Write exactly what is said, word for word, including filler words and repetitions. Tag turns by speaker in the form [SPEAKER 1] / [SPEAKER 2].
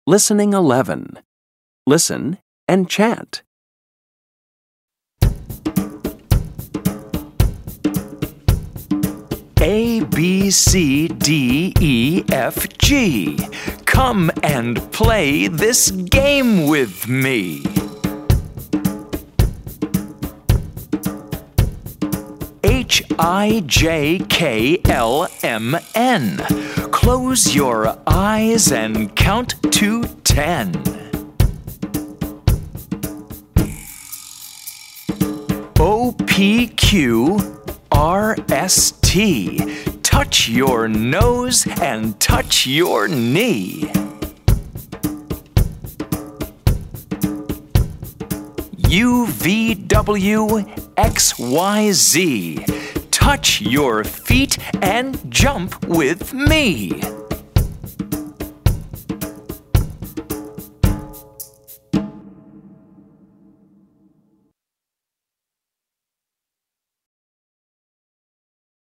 [SPEAKER 1] Listening eleven. Listen and chant. A, B, C, D, E, F, G. Come and play this game with me. H, I, J, K, L, M, N. Close your eyes and count to ten. O, P, Q, R, S, T. Touch your nose and touch your knee. U, V, W, X, Y, Z. Touch your feet and jump with me.